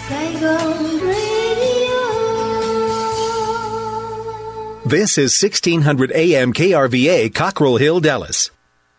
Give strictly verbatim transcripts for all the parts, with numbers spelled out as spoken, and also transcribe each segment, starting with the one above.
Saigon Radio. This is sixteen hundred A M K R V A, Cockrell Hill, Dallas.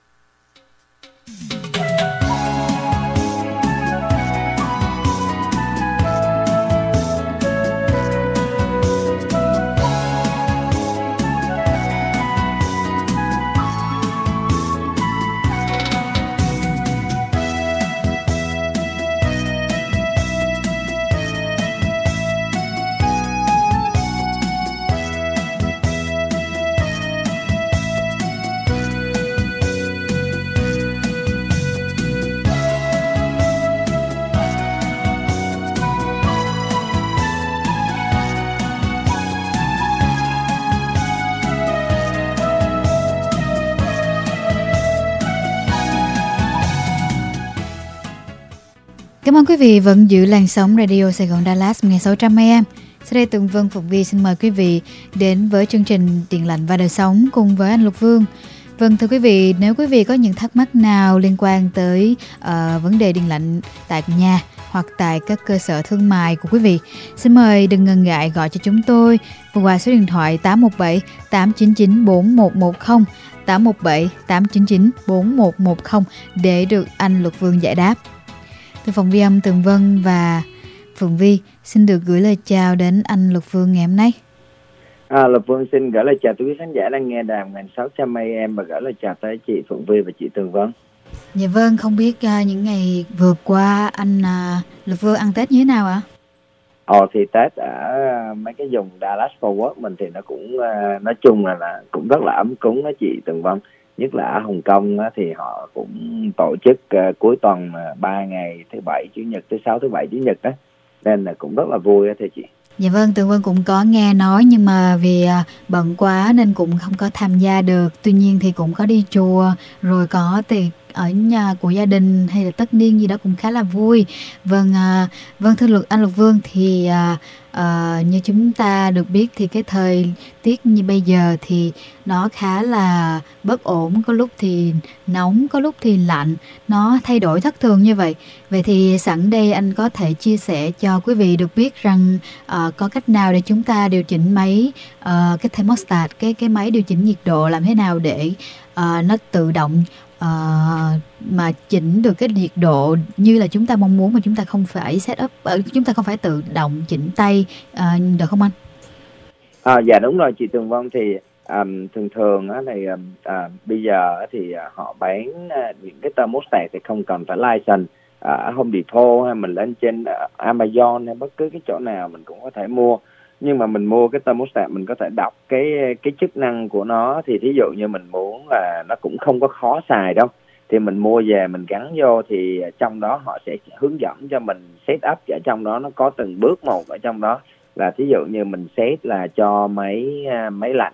Cảm ơn quý vị vẫn giữ làn sóng Radio Sài Gòn Dallas một nghìn sáu trăm A M. Sau đây Tường Vân Phục Vi xin mời quý vị đến với chương trình Điện lạnh và đời sống cùng với anh Lục Vương. Vâng, thưa quý vị, nếu quý vị có những thắc mắc nào liên quan tới uh, vấn đề điện lạnh tại nhà hoặc tại các cơ sở thương mại của quý vị, xin mời đừng ngần ngại gọi cho chúng tôi qua số điện thoại tám một bảy tám chín chín bốn một một không, tám một bảy tám chín chín bốn một một không để được anh Lục Vương giải đáp. Từ phòng vi âm Tường Vân và Phượng Vi xin được gửi lời chào đến anh Lục Vương ngày hôm nay. À, Lục Vương xin gửi lời chào tới quý khán giả đang nghe đài một nghìn sáu trăm A M và gửi lời chào tới chị Phượng Vi và chị Tường Vân. Dạ vâng, không biết uh, những ngày vừa qua anh uh, Lục Vương ăn Tết như thế nào ạ? Ồ thì Tết ở mấy cái vùng Dallas Fort Worth mình thì nó cũng uh, nói chung là, là cũng rất là ấm cúng đó chị Tường Vân. Nhất là ở Hồng Kông á, thì họ cũng tổ chức uh, cuối tuần uh, ba ngày thứ bảy, chủ nhật, thứ sáu, thứ bảy, chủ nhật đó. Nên là cũng rất là vui đó thưa chị. Dạ vâng, Tường Vân cũng có nghe nói nhưng mà vì uh, bận quá nên cũng không có tham gia được. Tuy nhiên thì cũng có đi chùa rồi có tiệc ở nhà của gia đình hay là tất niên gì đó cũng khá là vui. Vâng, uh, vâng thưa luật anh Lục Vương thì uh, uh, như chúng ta được biết thì cái thời tiết như bây giờ thì nó khá là bất ổn, có lúc thì nóng, có lúc thì lạnh, nó thay đổi thất thường như vậy. Vậy thì sẵn đây anh có thể chia sẻ cho quý vị được biết rằng uh, có cách nào để chúng ta điều chỉnh máy, uh, cái thermostat, cái cái máy điều chỉnh nhiệt độ làm thế nào để uh, nó tự động Uh, mà chỉnh được cái nhiệt độ như là chúng ta mong muốn mà chúng ta không phải set up, chúng ta không phải tự động chỉnh tay, uh, được không anh? À, dạ đúng rồi chị Tường Vân, thì um, thường thường á này um, uh, bây giờ thì uh, họ bán uh, những cái thermostat thì không cần phải license ở uh, Home Depot hay mình lên trên uh, Amazon hay bất cứ cái chỗ nào mình cũng có thể mua. Nhưng mà mình mua cái thermostat mình có thể đọc cái cái chức năng của nó, thì thí dụ như mình muốn là nó cũng không có khó xài đâu, thì mình mua về mình gắn vô, thì trong đó họ sẽ hướng dẫn cho mình set up ở trong đó, nó có từng bước một ở trong đó. Là thí dụ như mình set là cho máy máy lạnh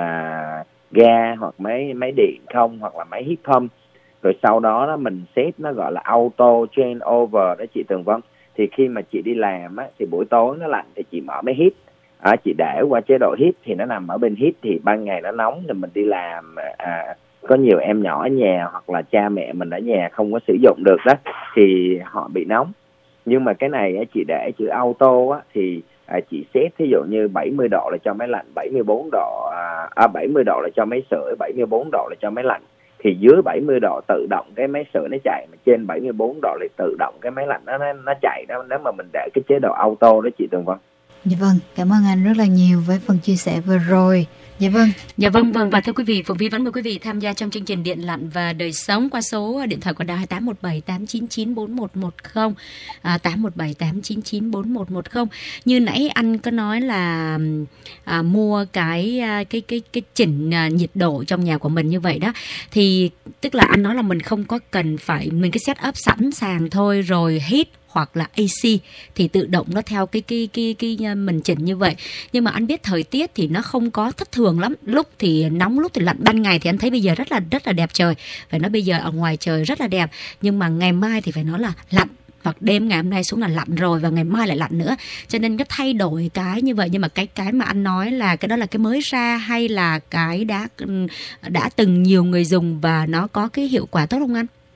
à, ga hoặc máy máy điện không, hoặc là máy heat pump, rồi sau đó, đó mình set nó gọi là auto change over đó chị Tường Vân. Thì khi mà chị đi làm á, thì buổi tối nó lạnh thì chị mở máy heat, à, chị để qua chế độ heat thì nó nằm ở bên heat, thì ban ngày nó nóng thì mình đi làm, à, có nhiều em nhỏ ở nhà hoặc là cha mẹ mình ở nhà không có sử dụng được đó thì họ bị nóng. Nhưng mà cái này á, chị để chữ auto á, thì à, chị set thí dụ như bảy mươi độ là cho máy lạnh, bảy mươi bốn độ à, à, bảy mươi độ là cho máy sưởi, bảy mươi bốn độ là cho máy lạnh. Thì dưới bảy mươi độ tự động cái máy sưởi nó chạy, mà trên bảy mươi bốn độ thì tự động cái máy lạnh nó nó, nó chạy đó, nếu mà mình để cái chế độ auto đó chị Tường Vân. Dạ vâng, cảm ơn anh rất là nhiều với phần chia sẻ vừa rồi. Dạ vâng. Dạ vâng, vâng. Và thưa quý vị, Phượng Vi vẫn mời quý vị tham gia trong chương trình Điện lạnh và đời sống qua số điện thoại của đài tám một bảy tám chín chín bốn một một không, à, tám một bảy tám chín chín bốn một một không. Như nãy anh có nói là à, mua cái cái cái cái chỉnh à, nhiệt độ trong nhà của mình như vậy đó, thì tức là anh nói là mình không có cần phải mình cái set up sẵn sàng thôi, rồi heat hoặc là a xê thì tự động nó theo cái cái cái cái mình chỉnh như vậy. Nhưng mà anh biết thời tiết thì nó không có thất thường lắm, lúc thì nóng lúc thì lạnh. Ban ngày thì anh thấy bây giờ rất là rất là đẹp trời, phải nói bây giờ ở ngoài trời rất là đẹp, nhưng mà ngày mai thì phải nói là lạnh, hoặc đêm ngày hôm nay xuống là lạnh rồi và ngày mai lại lạnh nữa, cho nên nó thay đổi cái như vậy. Nhưng mà cái cái mà anh nói là cái đó là cái mới ra hay là cái đã đã từng nhiều người dùng và nó có cái hiệu quả tốt không anh?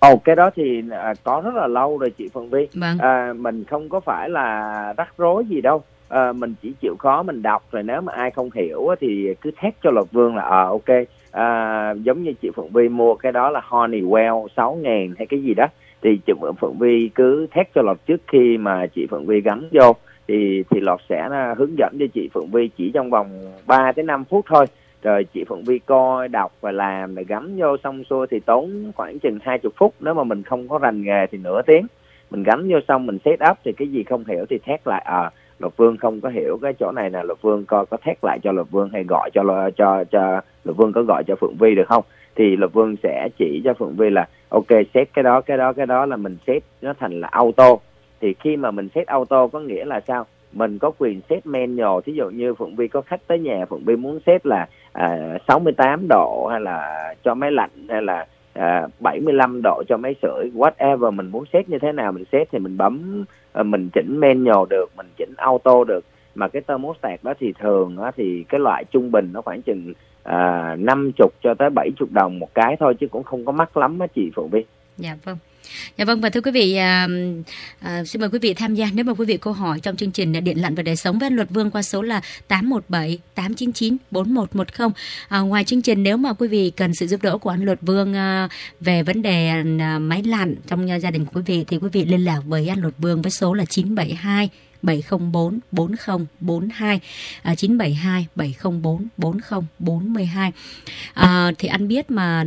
Ồ, cái đó thì à, có rất là lâu rồi chị Phượng Vi. Vâng. À, mình không có phải là rắc rối gì đâu. À, mình chỉ chịu khó mình đọc, rồi nếu mà ai không hiểu á, thì cứ thét cho Luật Vương là à, ok. À, giống như chị Phượng Vi mua cái đó là Honeywell sáu ngàn hay cái gì đó, thì chị Phượng Vi cứ thét cho Luật trước khi mà chị Phượng Vi gắn vô, thì thì Luật sẽ hướng dẫn cho chị Phượng Vi chỉ trong vòng ba tới năm phút thôi. Rồi chị Phượng Vi coi, đọc và làm, rồi gắn vô xong xuôi thì tốn khoảng chừng hai mươi phút. Nếu mà mình không có rành nghề thì nửa tiếng. Mình gắn vô xong mình set up, thì cái gì không hiểu thì thét lại. À, Luật Vương không có hiểu cái chỗ này nè, Luật Vương coi có thét lại cho Luật Vương, hay gọi cho cho cho Luật Vương có gọi cho Phượng Vi được không? Thì Luật Vương sẽ chỉ cho Phượng Vi là ok, set cái đó, cái đó, cái đó là mình set nó thành là auto. Thì khi mà mình set auto có nghĩa là sao? Mình có quyền set manual. Thí dụ như Phượng Vi có khách tới nhà, Phượng Vi muốn set là à, sáu mươi tám độ, hay là cho máy lạnh, hay là à, bảy mươi lăm độ cho máy sưởi, whatever mình muốn set như thế nào mình set, thì mình bấm à, mình chỉnh manual được, mình chỉnh auto được. Mà cái thermostat đó thì thường á, thì cái loại trung bình nó khoảng chừng à, năm mươi cho tới bảy mươi đồng một cái thôi, chứ cũng không có mắc lắm á chị Phượng Vi. Dạ vâng. Dạ vâng, và thưa quý vị, à, à, xin mời quý vị tham gia. Nếu mà quý vị câu hỏi trong chương trình Điện Lạnh và Đời Sống với anh Luật Vương qua số là tám một bảy tám chín chín bốn một một không. À, ngoài chương trình, nếu mà quý vị cần sự giúp đỡ của anh Luật Vương à, về vấn đề à, máy lạnh trong à, gia đình của quý vị, thì quý vị liên lạc với anh Luật Vương với số là chín bảy hai bảy không bốn bốn không bốn hai, à, chín bảy hai bảy không bốn bốn không bốn hai. À, thì anh biết mà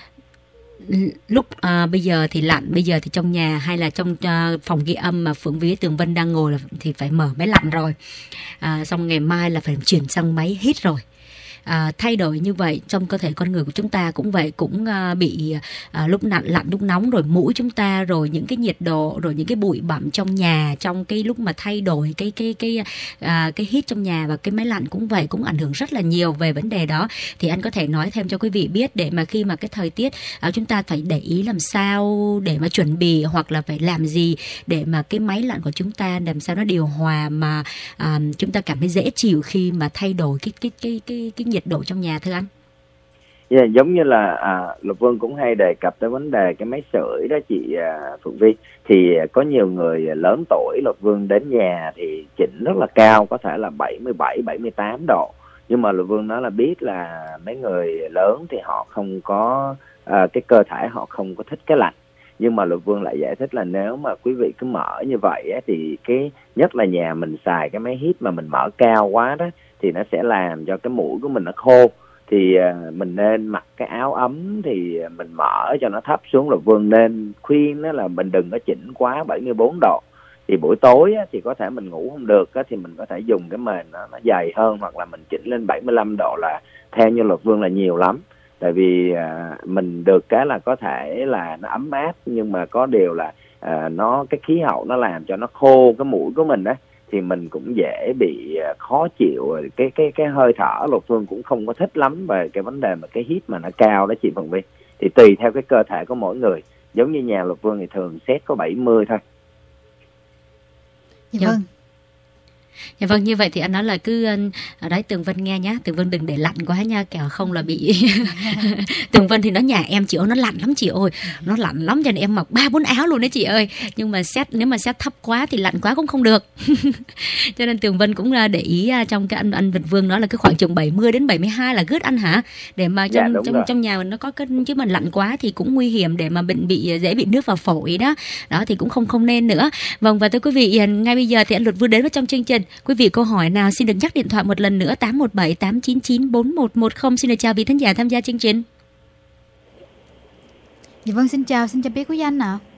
lúc à, bây giờ thì lạnh, bây giờ thì trong nhà hay là trong uh, phòng ghi âm mà Phượng Vi Tường Vân đang ngồi là thì phải mở máy lạnh rồi, à, xong ngày mai là phải chuyển sang máy hít rồi. À, thay đổi như vậy trong cơ thể con người của chúng ta cũng vậy, cũng à, bị à, lúc lạnh lạnh lúc nóng, rồi mũi chúng ta, rồi những cái nhiệt độ, rồi những cái bụi bặm trong nhà, trong cái lúc mà thay đổi cái cái cái à, cái hít trong nhà, và cái máy lạnh cũng vậy, cũng ảnh hưởng rất là nhiều về vấn đề đó. Thì anh có thể nói thêm cho quý vị biết, để mà khi mà cái thời tiết à, chúng ta phải để ý làm sao để mà chuẩn bị, hoặc là phải làm gì để mà cái máy lạnh của chúng ta làm sao nó điều hòa mà à, chúng ta cảm thấy dễ chịu khi mà thay đổi cái cái cái cái cái nhiệt độ trong nhà, thưa anh. Yeah, giống như là à, Luật Vương cũng hay đề cập tới vấn đề cái máy sưởi đó chị à, Phượng Vi. Thì có nhiều người lớn tuổi Luật Vương đến nhà thì chỉnh rất là cao, có thể là bảy mươi bảy, bảy mươi tám độ. Nhưng mà Luật Vương nói là biết là mấy người lớn thì họ không có à, cái cơ thể họ không có thích cái lạnh. Nhưng mà Luật Vương lại giải thích là nếu mà quý vị cứ mở như vậy á, thì cái nhất là nhà mình xài cái máy hít mà mình mở cao quá đó, thì nó sẽ làm cho cái mũi của mình nó khô. Thì uh, mình nên mặc cái áo ấm, thì mình mở cho nó thấp xuống. Luật Vương nên khuyên đó là mình đừng có chỉnh quá bảy mươi bốn độ. Thì buổi tối á, thì có thể mình ngủ không được á, thì mình có thể dùng cái mền nó, nó dày hơn, hoặc là mình chỉnh lên bảy mươi lăm độ là theo như Luật Vương là nhiều lắm. Tại vì uh, mình được cái là có thể là nó ấm áp, nhưng mà có điều là uh, nó cái khí hậu nó làm cho nó khô cái mũi của mình đó, thì mình cũng dễ bị khó chịu. Cái cái cái hơi thở Luật Vương cũng không có thích lắm về cái vấn đề mà cái hít mà nó cao đó chị Phượng Vi. Thì tùy theo cái cơ thể của mỗi người. Giống như nhà Luật Vương thì thường set có bảy mươi thôi. Dạ vâng. Dạ vâng, như vậy thì anh nói là cứ ở đấy Tường Vân nghe nhá, Tường Vân đừng để lạnh quá nha, kẻo không là bị Tường Vân thì nó nhà em chị ơi, nó lạnh lắm chị ơi, nó lạnh lắm cho nên em mặc ba bốn áo luôn đấy chị ơi. Nhưng mà set nếu mà set thấp quá thì lạnh quá cũng không được. Cho nên Tường Vân cũng để ý trong cái anh anh Việt Vương nói là cái khoảng chừng bảy mươi đến bảy mươi hai là good anh hả? Để mà trong dạ, trong trong nhà mình nó có cái, chứ mà lạnh quá thì cũng nguy hiểm để mà bệnh bị dễ bị nước vào phổi đó. Đó thì cũng không không nên nữa. Vâng, và thưa quý vị, ngay bây giờ thì anh Luật Vương đến với trong chương trình. Quý vị câu hỏi nào xin được nhắc điện thoại một lần nữa tám một bảy tám chín chín bốn một một không. Xin được chào vị thính giả tham gia chương trình. Dạ vâng, xin chào, xin chào biết quý anh ạ.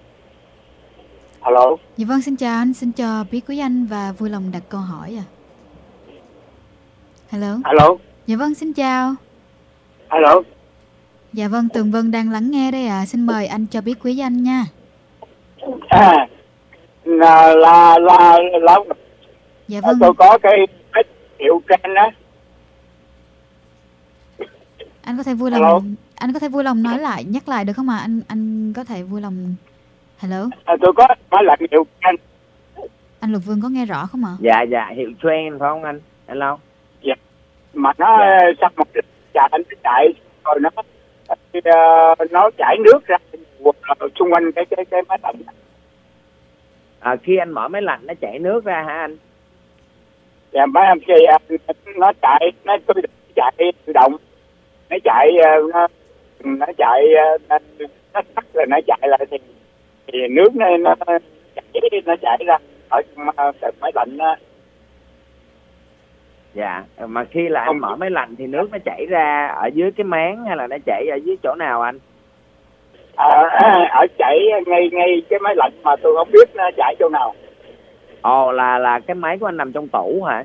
Alo. Dạ vâng, xin chào anh, xin chào biết quý anh và vui lòng đặt câu hỏi ạ. À. Hello. Alo. Dạ vâng, xin chào. Alo. Dạ vâng, Tường Vân đang lắng nghe đây ạ. À. Xin mời anh cho biết quý anh nha. À, là là là, là dạ vâng. Tôi có cái, cái hiệu tranh đó. Anh có thể vui lòng Hello? Anh có thể vui lòng nói lại, nhắc lại được không ạ? À? Anh anh có thể vui lòng. Hello. À, tôi có nói lại hiệu tranh. Anh Luật Vương có nghe rõ không ạ? À? Dạ dạ, hiệu trend phải không anh? Hello. Dạ. Mà nó dạ. Xong một chạy anh chạy rồi nó nó chảy nước ra xung quanh cái cái cái máy lạnh. À, khi anh mở máy lạnh nó chảy nước ra hả anh? Dạ mấy em kia nó chạy nó tự chạy tự động, nó chạy nó, nó chạy nó nó tắt rồi nó chạy lại thì thì nước nó nó chảy nó chảy ra ở trong máy lạnh đó. Dạ, mà khi là anh mở máy lạnh thì nước nó chảy ra ở dưới cái máng hay là nó chảy ở dưới chỗ nào anh? À, ở chảy ngay ngay cái máy lạnh mà tôi không biết nó chảy chỗ nào. Ồ, là là cái máy của anh nằm trong tủ hả?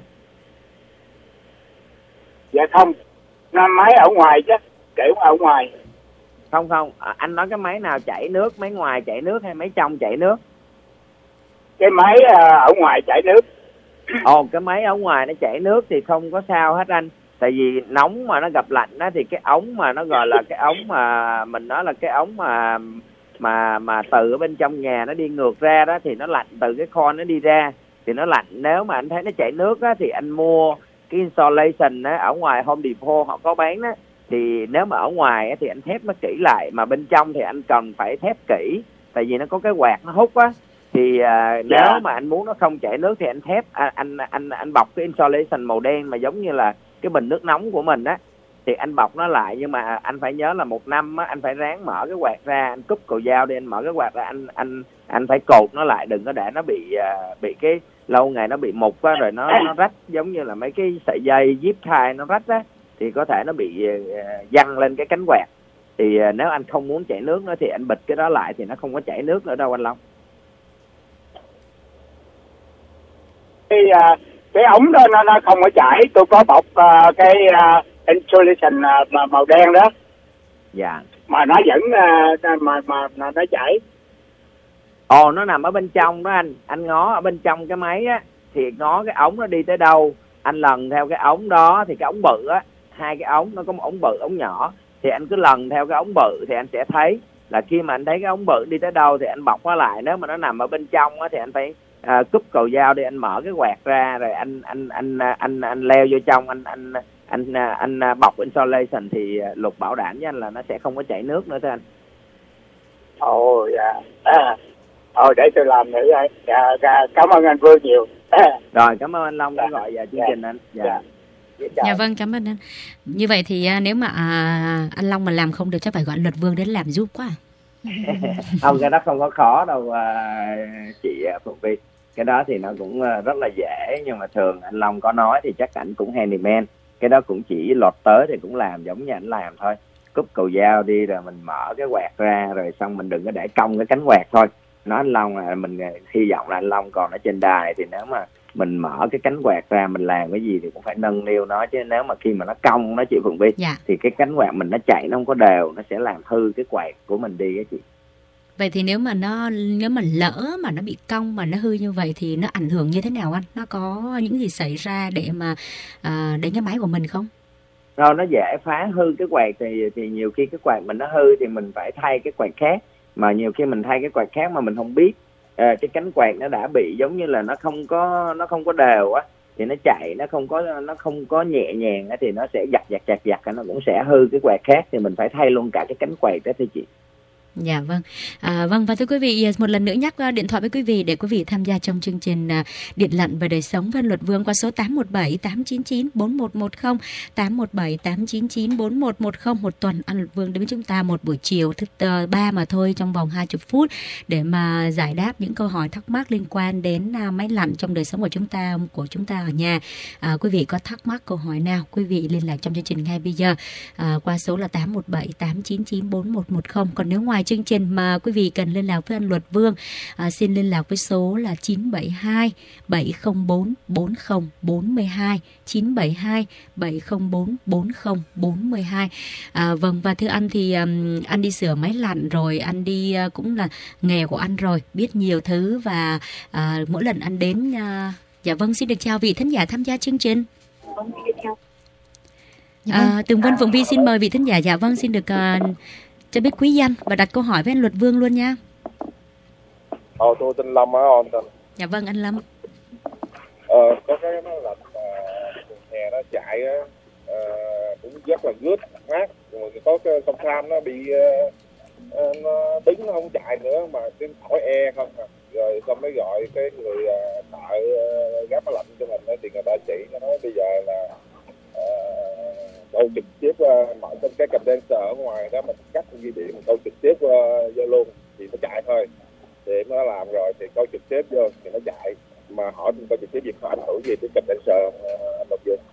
Dạ không, nó máy ở ngoài chứ, kiểu ở ngoài. Không không, à, anh nói cái máy nào chảy nước, máy ngoài chảy nước hay máy trong chảy nước? Cái máy ở ngoài chảy nước. Ồ, cái máy ở ngoài nó chảy nước thì không có sao hết anh. Tại vì nóng mà nó gặp lạnh đó thì cái ống mà nó gọi là cái ống mà mình nói là cái ống mà mà mà từ ở bên trong nhà nó đi ngược ra đó thì nó lạnh từ cái khoan nó đi ra thì nó lạnh. Nếu mà anh thấy nó chảy nước á thì anh mua cái insulation á, ở ngoài Home Depot họ có bán đó, thì nếu mà ở ngoài á thì anh thép nó kỹ lại, mà bên trong thì anh cần phải thép kỹ tại vì nó có cái quạt nó hút á. Thì à, nếu yeah. mà anh muốn nó không chảy nước thì anh thép à, anh anh anh bọc cái insulation màu đen mà giống như là cái bình nước nóng của mình á, thì anh bọc nó lại. Nhưng mà anh phải nhớ là một năm á, anh phải ráng mở cái quạt ra, anh cúp cầu dao đi, anh mở cái quạt ra, anh anh anh phải cột nó lại, đừng có để nó bị uh, bị cái lâu ngày nó bị mục á, rồi nó nó rách giống như là mấy cái sợi dây zip tie nó rách á, thì có thể nó bị uh, văng lên cái cánh quạt. Thì uh, nếu anh không muốn chảy nước nữa thì anh bịt cái đó lại thì nó không có chảy nước nữa đâu anh Long. Cái uh, cái ống đó nó nó không có chảy, tôi có bọc uh, cái uh, insulation uh, mà màu đen đó. Dạ. Mà nó vẫn uh, mà mà nó nó chảy. Ồ, nó nằm ở bên trong đó anh. Anh ngó ở bên trong cái máy á, thì ngó cái ống nó đi tới đâu, anh lần theo cái ống đó. Thì cái ống bự á, hai cái ống, nó có một ống bự, ống nhỏ, thì anh cứ lần theo cái ống bự thì anh sẽ thấy là khi mà anh thấy cái ống bự đi tới đâu thì anh bọc nó lại. Nếu mà nó nằm ở bên trong á thì anh phải à, cúp cầu dao đi, anh mở cái quạt ra, rồi anh anh anh anh anh, anh leo vô trong, anh anh anh anh, anh bọc insulation thì Luật bảo đảm với anh là nó sẽ không có chảy nước nữa thưa anh. Ồ dạ. À. Ồ, để tôi làm nữa đây. Dạ, cảm ơn anh Vương nhiều. Rồi, cảm ơn anh Long đã dạ. gọi vào chương dạ. trình anh. Dạ. Dạ. Dạ vâng, cảm ơn anh. Như vậy thì nếu mà à, anh Long mà làm không được chắc phải gọi Luật Vương đến làm giúp quá. Không, cái đó không có khó đâu à, chị Phụng Vi. Cái đó thì nó cũng rất là dễ, nhưng mà thường anh Long có nói thì chắc ảnh cũng handyman. Cái đó cũng chỉ lọt tới thì cũng làm giống như ảnh làm thôi. Cúp cầu dao đi rồi mình mở cái quạt ra, rồi xong mình đừng có để cong cái cánh quạt thôi. Nói anh Long là mình hy vọng là anh Long còn ở trên đài thì nếu mà mình mở cái cánh quạt ra mình làm cái gì thì cũng phải nâng niu nó, chứ nếu mà khi mà nó cong nó chị Phượng Vi dạ. thì cái cánh quạt mình nó chạy nó không có đều, nó sẽ làm hư cái quạt của mình đi á chị. Vậy thì nếu mà nó nếu mà lỡ mà nó bị cong mà nó hư như vậy thì nó ảnh hưởng như thế nào anh? Nó có những gì xảy ra để mà à, đến cái máy của mình không? Rồi nó dễ phá hư cái quạt thì thì nhiều khi cái quạt mình nó hư thì mình phải thay cái quạt khác, mà nhiều khi mình thay cái quạt khác mà mình không biết à, cái cánh quạt nó đã bị giống như là nó không có nó không có đều á, thì nó chạy nó không có nó không có nhẹ nhàng á, thì nó sẽ giật giật giật giật nó cũng sẽ hư cái quạt khác, thì mình phải thay luôn cả cái cánh quạt đó thưa chị. Dạ vâng. À, vâng, và thưa quý vị, một lần nữa nhắc điện thoại với quý vị để quý vị tham gia trong chương trình Điện lạnh và đời sống với Luật Vương qua số tám một bảy tám chín chín bốn một một không, tám một bảy tám chín chín bốn một một không. Một tuần anh Luật Vương đến với chúng ta một buổi chiều thứ ba mà thôi, trong vòng hai mươi phút để mà giải đáp những câu hỏi thắc mắc liên quan đến máy lạnh trong đời sống của chúng ta của chúng ta ở nhà. À, quý vị có thắc mắc câu hỏi nào, quý vị liên lạc trong chương trình ngay bây giờ à, qua số là tám một bảy tám chín chín bốn một một không. Còn nếu ngoài chương trình mà quý vị cần liên lạc với anh Luật Vương, à, xin liên lạc với số là chín bảy hai bảy không bốn bốn không bốn hai, chín bảy hai bảy không bốn bốn không bốn hai. À, vâng, và thưa anh thì um, anh đi sửa máy lạnh rồi, anh đi uh, cũng là nghề của anh rồi, biết nhiều thứ, và uh, mỗi lần anh đến uh, dạ vâng, xin được chào vị thính giả tham gia chương trình. À, Tường Vân Phượng Vi xin mời vị thính giả. Dạ vâng, xin được uh, cho biết quý danh và đặt câu hỏi với anh Luật Vương luôn nha. Ờ, tôi tên Lâm á anh tên. Dạ vâng, anh Lâm. Ờ, có cái nó lạnh uh, hè nó chạy á, uh, cũng rất là gớt mát, rồi có cái con tham nó bị uh, uh, nó đứng nó không chạy nữa mà cứ thổi e không à. Rồi xong mới gọi cái người uh, thợ uh, gắp máy lạnh cho mình đó, thì người ta chỉ nó nói bây giờ là uh, câu trực tiếp uh, mở trong cái condenser ở ngoài đó mình cắt dây điện mình câu trực tiếp uh, vô luôn thì nó chạy thôi. Thì em nó làm rồi thì câu trực tiếp vô thì nó chạy, mà hỏi mình câu trực tiếp gì có ảnh hưởng gì tới condenser uh, Lộc Vinh?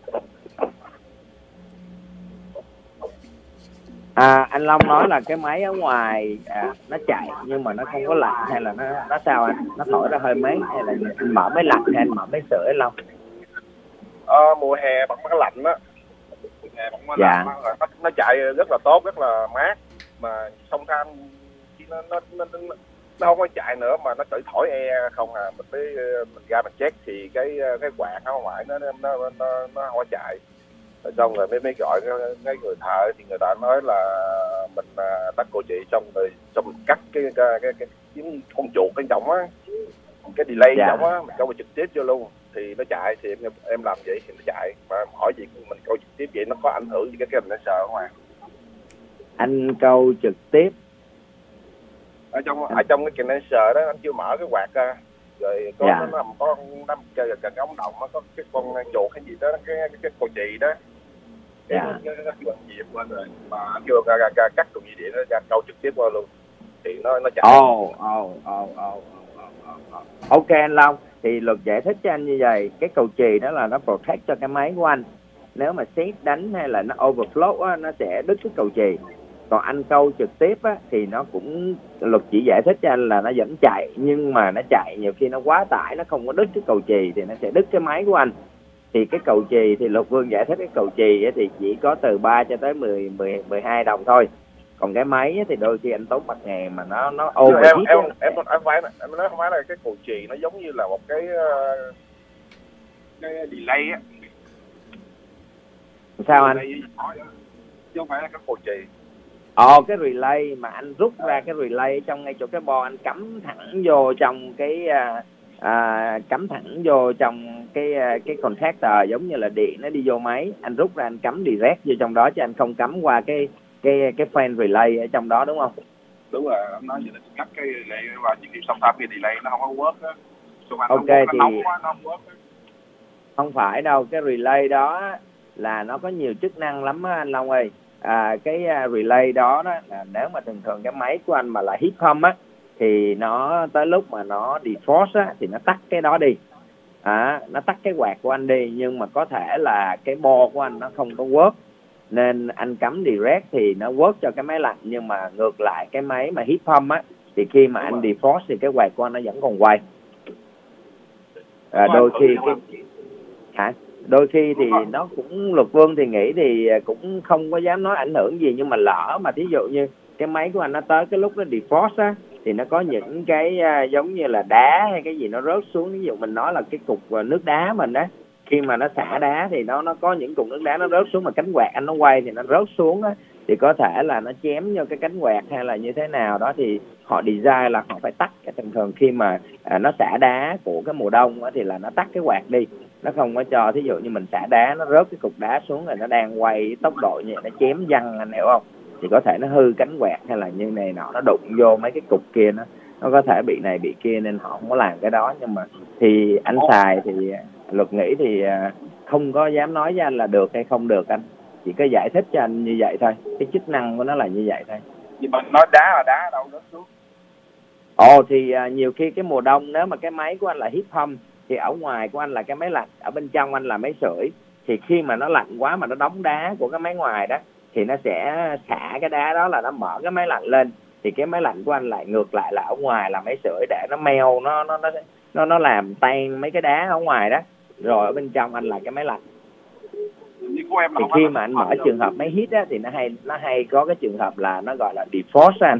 À, anh Long nói là cái máy ở ngoài à, nó chạy nhưng mà nó không có lạnh hay là nó nó sao anh? Nó thổi ra hơi mấy hay là anh mở máy lạnh hay anh mở máy sưởi anh Long? Ờ, mùa hè bằng máy lạnh á, mùa hè bằng máy dạ. lạnh nó, nó chạy rất là tốt, rất là mát, mà song tham khi nó nó, nó nó nó không có chạy nữa mà nó chỉ thổi e không à. Mình mới mình ra mình check thì cái cái quạt ở ngoài nó nó nó nó, nó không có chạy. Rồi xong rồi mới mới gọi cái, cái người thợ thì người ta nói là mình tắt cô chị xong rồi xong mình cắt cái cái cái, cái, cái con chuột bên trong á, cái delay dạ. trong á mình câu trực tiếp vô luôn thì nó chạy. Thì em em làm vậy thì nó chạy, mà hỏi gì mình câu trực tiếp vậy nó có ảnh hưởng gì cái cái mình sợ không à? Anh câu trực tiếp ở trong ở trong cái condenser đó anh chưa mở cái quạt ra, rồi có dạ. nó nằm có nằm gần gần ống đồng nó có cái con chuột cái gì đó, cái cái cái cô chì đó, cái dạ. nó nó kêu anh Diệp lên rồi mà anh kêu ra, ra, ra cắt cục dây điện nó ra câu trực tiếp qua luôn thì nó nó chạy. Ồ ồ ồ ồ ok anh Long, thì luật giải thích cho anh như vậy. Cái cầu chì đó là nó protect cho cái máy của anh, nếu mà sét đánh hay là nó overflow á, nó sẽ đứt cái cầu chì. Còn anh câu trực tiếp á, thì nó cũng luật chỉ giải thích cho anh là nó vẫn chạy, nhưng mà nó chạy nhiều khi nó quá tải, nó không có đứt cái cầu chì thì nó sẽ đứt cái máy của anh. Thì cái cầu chì thì Luật Vương giải thích cái cầu chì thì chỉ có từ ba cho tới mười, mười, mười hai đồng thôi. Còn cái máy thì đôi khi anh tốn bạc ngàn mà nó nó overheat. Em em em em phải em nói không phải là cái cầu chì, nó giống như là một cái cái delay á. Sao anh? Chứ không phải là cái cầu chì. Ồ, cái relay mà anh rút ra cái relay trong ngay chỗ cái bo, anh cắm thẳng vô trong cái à, à, cắm thẳng vô trong cái cái contactor, giống như là điện nó đi vô máy, anh rút ra anh cắm direct vô trong đó chứ anh không cắm qua cái cái cái fan relay ở trong đó, đúng không? Đúng rồi, anh nói vậy là cắt cái relay và những điểm song tham cái delay nó không có work á. Ok nó thì nóng quá, nó không work á. Không phải đâu, cái relay đó là nó có nhiều chức năng lắm á anh Long ơi. À, cái relay đó, đó là nếu mà thường thường cái máy của anh mà là heat pump á thì nó tới lúc mà nó defrost á thì nó tắt cái đó đi, à, nó tắt cái quạt của anh đi, nhưng mà có thể là cái bo của anh nó không có work nên anh cắm direct thì nó work cho cái máy lạnh, nhưng mà ngược lại cái máy mà heat pump á thì khi mà anh defrost thì cái quạt của anh nó vẫn còn quay. À, đôi khi cái hả đôi khi thì nó cũng, Luật Vương thì nghĩ thì cũng không có dám nói ảnh hưởng gì, nhưng mà lỡ mà thí dụ như cái máy của anh nó tới cái lúc nó defrost á thì nó có những cái uh, giống như là đá hay cái gì nó rớt xuống, ví dụ mình nói là cái cục uh, nước đá mình đó, khi mà nó xả đá thì nó nó có những cục nước đá nó rớt xuống mà cánh quạt anh nó quay thì nó rớt xuống á, thì có thể là nó chém vô cái cánh quạt hay là như thế nào đó, thì họ design là họ phải tắt. Cái thường thường khi mà à, nó xả đá của cái mùa đông á, thì là nó tắt cái quạt đi, nó không có cho, thí dụ như mình xả đá nó rớt cái cục đá xuống rồi nó đang quay tốc độ như vậy, nó chém văng, anh hiểu không, thì có thể nó hư cánh quạt hay là như này nọ, nó đụng vô mấy cái cục kia, nó nó có thể bị này bị kia nên họ không có làm cái đó. Nhưng mà thì anh xài thì Luật nghĩ thì không có dám nói với anh là được hay không được, anh chỉ có giải thích cho anh như vậy thôi, cái chức năng của nó là như vậy thôi. Nhưng mà nói đá là đá đâu rớt xuống. Ồ thì à, nhiều khi cái mùa đông nếu mà cái máy của anh là heat pump thì ở ngoài của anh là cái máy lạnh, ở bên trong anh là máy sưởi, thì khi mà nó lạnh quá mà nó đóng đá của cái máy ngoài đó thì nó sẽ xả cái đá đó, là nó mở cái máy lạnh lên, thì cái máy lạnh của anh lại ngược lại là ở ngoài là máy sưởi để nó meo, nó nó nó nó nó làm tan mấy cái đá ở ngoài đó, rồi ở bên trong anh là cái máy lạnh. Thì khi mà anh mở trường hợp máy heat á thì nó hay nó hay có cái trường hợp là nó gọi là defrost anh.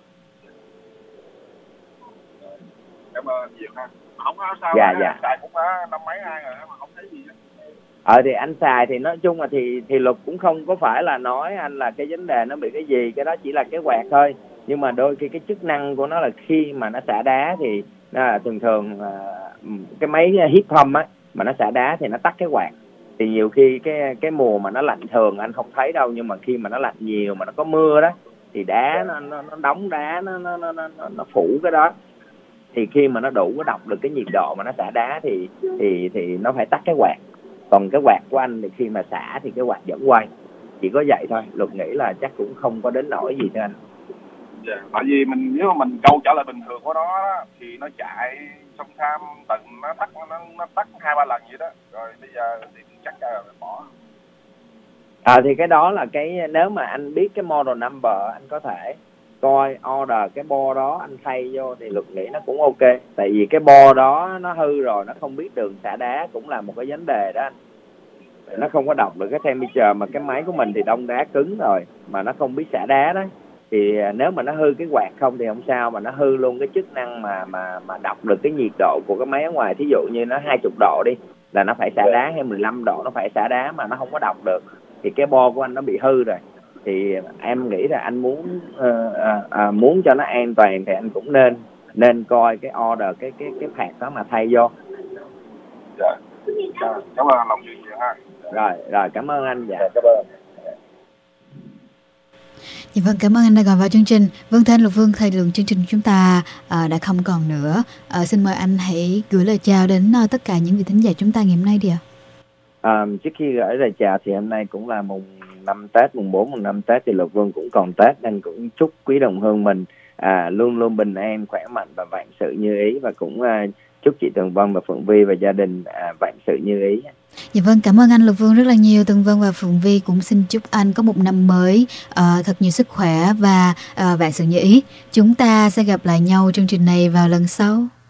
Cảm ơn nhiều ha. Không có sao. Dạ dạ. Xài cũng đã năm mấy hai rồi mà không thấy gì hết. Ờ thì anh xài thì nói chung là thì thì Luật cũng không có phải là nói anh là cái vấn đề nó bị cái gì, cái đó chỉ là cái quạt thôi. Nhưng mà đôi khi cái chức năng của nó là khi mà nó xả đá thì là thường thường cái máy heat pump á mà nó xả đá thì nó tắt cái quạt. Thì nhiều khi cái cái mùa mà nó lạnh thường anh không thấy đâu, nhưng mà khi mà nó lạnh nhiều mà nó có mưa đó thì đá nó nó, nó đóng đá nó nó, nó nó nó phủ cái đó, thì khi mà nó đủ có đọc được cái nhiệt độ mà nó xả đá thì thì thì nó phải tắt cái quạt. Còn cái quạt của anh thì khi mà xả thì cái quạt vẫn quay, chỉ có vậy thôi. Luật nghĩ là chắc cũng không có đến nỗi gì cho anh. Dạ. Tại vì mình nếu mà mình câu trả lời bình thường của nó thì nó chạy sông Tham tận nó tắt nó nó tắt hai ba lần vậy đó, rồi bây giờ thì chắc là bỏ. À thì cái đó là cái, nếu mà anh biết cái model number anh có thể coi order cái bo đó anh thay vô thì Luật nghĩ nó cũng ok. Tại vì cái bo đó nó hư rồi, nó không biết đường xả đá cũng là một cái vấn đề đó anh. Nó không có đọc được cái temperature, mà cái máy của mình thì đông đá cứng rồi mà nó không biết xả đá đó, thì nếu mà nó hư cái quạt không thì không sao, mà nó hư luôn cái chức năng mà mà mà đọc được cái nhiệt độ của cái máy ở ngoài. Thí dụ như nó hai mươi độ đi là nó phải xả đá, hay mười lăm độ nó phải xả đá mà nó không có đọc được thì cái bo của anh nó bị hư rồi. Thì em nghĩ là anh muốn uh, uh, uh, muốn cho nó an toàn thì anh cũng nên nên coi cái order cái cái cái phạt đó mà thay vô. Dạ. Cảm ơn lòng nhiều nhiều ha. Rồi rồi cảm ơn anh. Dạ. Cảm ơn. Dạ vâng, cảm ơn anh đã gọi vào chương trình. Vâng, thưa anh Lục Vương, thời lượng chương trình chúng ta uh, đã không còn nữa. Uh, xin mời anh hãy gửi lời chào đến uh, tất cả những vị thính giả chúng ta ngày hôm nay đi ạ. À, trước khi gửi lời chào thì hôm nay cũng là mùng năm Tết, mùng bốn, mùng năm Tết thì Lục Vương cũng còn Tết, nên cũng chúc quý đồng hương mình à, luôn luôn bình an, khỏe mạnh và vạn sự như ý, và cũng à, chúc chị Tường Vân và Phượng Vi và gia đình à, vạn sự như ý. Dạ vâng, cảm ơn anh Lục Vương rất là nhiều. Tường Vân và Phượng Vi cũng xin chúc anh có một năm mới uh, thật nhiều sức khỏe và uh, vạn sự như ý. Chúng ta sẽ gặp lại nhau chương trình này vào lần sau.